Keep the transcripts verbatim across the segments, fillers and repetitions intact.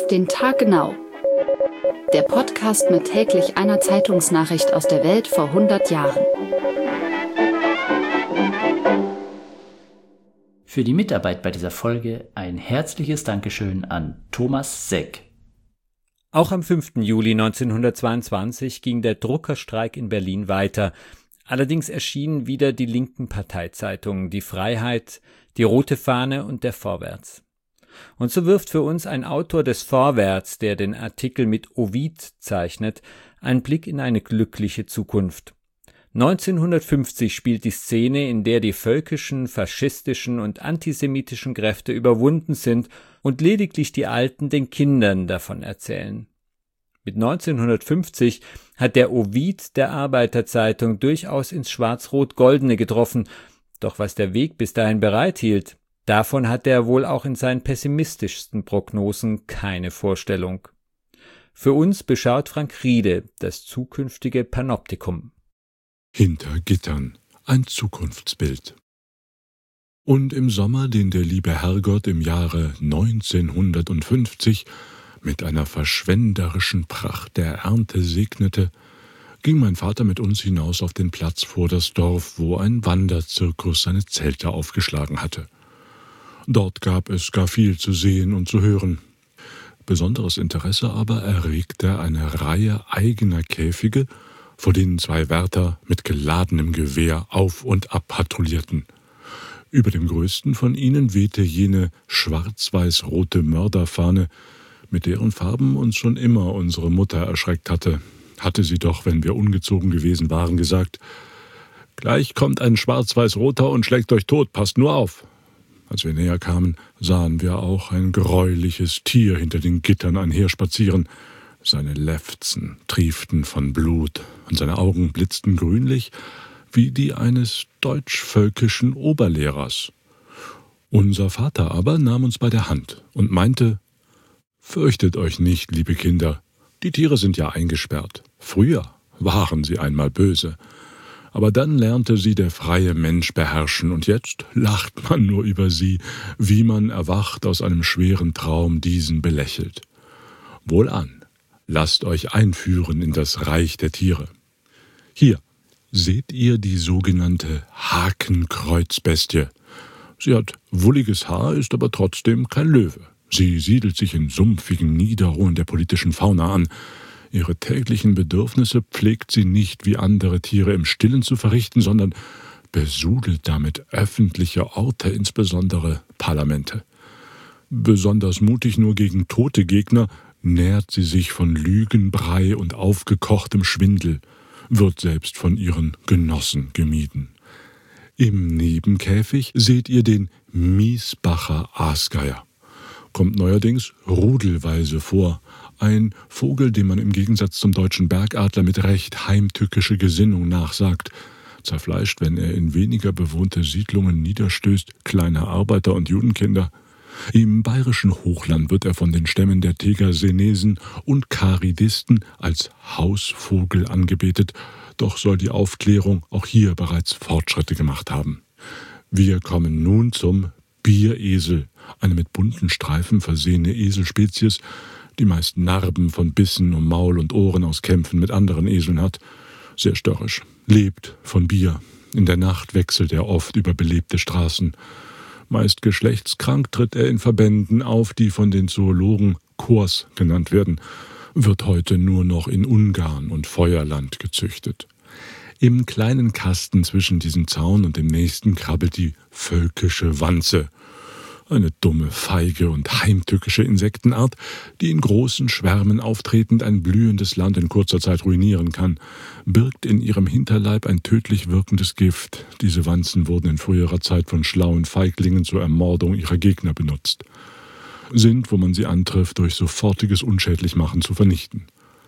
Auf den Tag genau. Der Podcast mit täglich einer Zeitungsnachricht aus der Welt vor hundert Jahren. Für die Mitarbeit bei dieser Folge ein herzliches Dankeschön an Thomas Seck. Auch am fünften Juli neunzehnhundertzweiundzwanzig ging der Druckerstreik in Berlin weiter. Allerdings erschienen wieder die linken Parteizeitungen, die Freiheit, die Rote Fahne und der Vorwärts. Und so wirft für uns ein Autor des Vorwärts, der den Artikel mit Ovid zeichnet, einen Blick in eine glückliche Zukunft. neunzehnhundertfünfzig spielt die Szene, in der die völkischen, faschistischen und antisemitischen Kräfte überwunden sind und lediglich die Alten den Kindern davon erzählen. Mit neunzehnhundertfünfzig hat der Ovid der Arbeiterzeitung durchaus ins Schwarz-Rot-Goldene getroffen, doch was der Weg bis dahin bereithielt, davon hatte er wohl auch in seinen pessimistischsten Prognosen keine Vorstellung. Für uns beschaut Frank Riede das zukünftige Panoptikum. Hinter Gittern, ein Zukunftsbild. Und im Sommer, den der liebe Herrgott im Jahre neunzehnhundertfünfzig mit einer verschwenderischen Pracht der Ernte segnete, ging mein Vater mit uns hinaus auf den Platz vor das Dorf, wo ein Wanderzirkus seine Zelte aufgeschlagen hatte. Dort gab es gar viel zu sehen und zu hören. Besonderes Interesse aber erregte eine Reihe eigener Käfige, vor denen zwei Wärter mit geladenem Gewehr auf und ab patrouillierten. Über dem größten von ihnen wehte jene schwarz-weiß-rote Mörderfahne, mit deren Farben uns schon immer unsere Mutter erschreckt hatte, hatte sie doch, wenn wir ungezogen gewesen waren, gesagt: »Gleich kommt ein schwarz-weiß-roter und schlägt euch tot, passt nur auf!« Als wir näher kamen, sahen wir auch ein greuliches Tier hinter den Gittern einherspazieren. Seine Lefzen trieften von Blut und seine Augen blitzten grünlich wie die eines deutsch-völkischen Oberlehrers. Unser Vater aber nahm uns bei der Hand und meinte: »Fürchtet euch nicht, liebe Kinder, die Tiere sind ja eingesperrt. Früher waren sie einmal böse. Aber dann lernte sie der freie Mensch beherrschen, und jetzt lacht man nur über sie, wie man erwacht aus einem schweren Traum diesen belächelt. Wohlan, lasst euch einführen in das Reich der Tiere. Hier seht ihr die sogenannte Hakenkreuzbestie. Sie hat wulliges Haar, ist aber trotzdem kein Löwe. Sie siedelt sich in sumpfigen Niederungen der politischen Fauna an. Ihre täglichen Bedürfnisse pflegt sie nicht wie andere Tiere im Stillen zu verrichten, sondern besudelt damit öffentliche Orte, insbesondere Parlamente. Besonders mutig nur gegen tote Gegner nährt sie sich von Lügenbrei und aufgekochtem Schwindel, wird selbst von ihren Genossen gemieden. Im Nebenkäfig seht ihr den Miesbacher Aasgeier. Kommt neuerdings rudelweise vor, ein Vogel, dem man im Gegensatz zum deutschen Bergadler mit recht heimtückische Gesinnung nachsagt, zerfleischt, wenn er in weniger bewohnte Siedlungen niederstößt, kleine Arbeiter und Judenkinder. Im bayerischen Hochland wird er von den Stämmen der Tegersenesen und Karidisten als Hausvogel angebetet, doch soll die Aufklärung auch hier bereits Fortschritte gemacht haben. Wir kommen nun zum Bieresel, eine mit bunten Streifen versehene Eselspezies, die meist Narben von Bissen um Maul und Ohren aus Kämpfen mit anderen Eseln hat. Sehr störrisch, lebt von Bier. In der Nacht wechselt er oft über belebte Straßen. Meist geschlechtskrank tritt er in Verbänden auf, die von den Zoologen Kurs genannt werden, wird heute nur noch in Ungarn und Feuerland gezüchtet. Im kleinen Kasten zwischen diesem Zaun und dem nächsten krabbelt die völkische Wanze, eine dumme, feige und heimtückische Insektenart, die in großen Schwärmen auftretend ein blühendes Land in kurzer Zeit ruinieren kann, birgt in ihrem Hinterleib ein tödlich wirkendes Gift. Diese Wanzen wurden in früherer Zeit von schlauen Feiglingen zur Ermordung ihrer Gegner benutzt, sind, wo man sie antrifft, durch sofortiges Unschädlichmachen zu vernichten.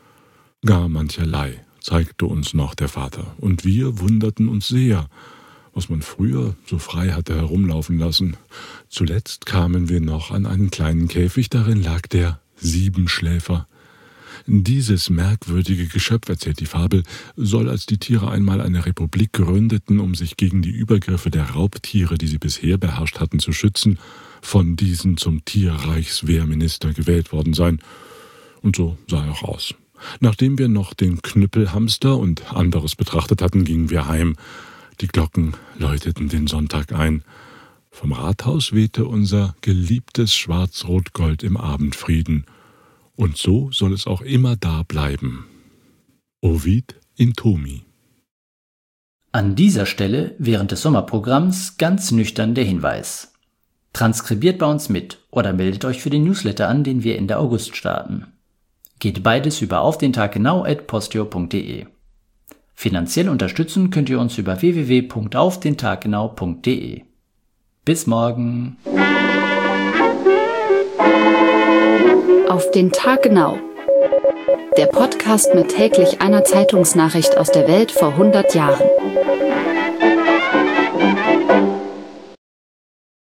Gar mancherlei zeigte uns noch der Vater, und wir wunderten uns sehr, was man früher so frei hatte herumlaufen lassen. Zuletzt kamen wir noch an einen kleinen Käfig, darin lag der Siebenschläfer. Dieses merkwürdige Geschöpf, erzählt die Fabel, soll, als die Tiere einmal eine Republik gründeten, um sich gegen die Übergriffe der Raubtiere, die sie bisher beherrscht hatten, zu schützen, von diesen zum Tierreichswehrminister gewählt worden sein. Und so sah er auch aus. Nachdem wir noch den Knüppelhamster und anderes betrachtet hatten, gingen wir heim. Die Glocken läuteten den Sonntag ein. Vom Rathaus wehte unser geliebtes Schwarz-Rot-Gold im Abendfrieden. Und so soll es auch immer da bleiben. Ovid in Tomi. An dieser Stelle während des Sommerprogramms ganz nüchtern der Hinweis. Transkribiert bei uns mit oder meldet euch für den Newsletter an, den wir Ende August starten. Geht beides über auf den Tag genau at posteo punkt de. Finanziell unterstützen könnt ihr uns über w w w punkt auf den tag genau punkt de. Bis morgen. Auf den Tag genau. Der Podcast mit täglich einer Zeitungsnachricht aus der Welt vor hundert Jahren.